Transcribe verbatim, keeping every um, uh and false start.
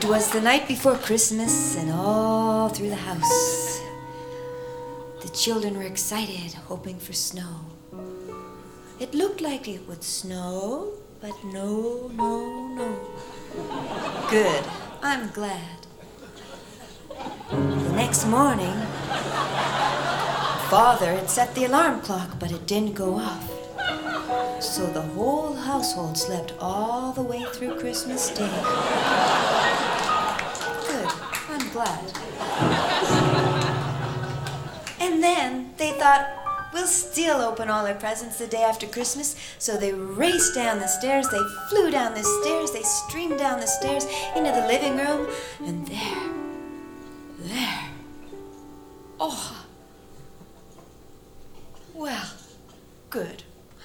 It was the night before Christmas, and all through the house, the children were excited, hoping for snow. It looked like it would snow, but no, no, no. Good. I'm glad. The next morning, Father had set the alarm clock, but it didn't go off. So the whole household slept all the way through Christmas Day. Good. I'm glad. And then they thought, we'll still open all our presents the day after Christmas. So they raced down the stairs, they flew down the stairs, they streamed down the stairs into the living room, and there, there, oh, well, good.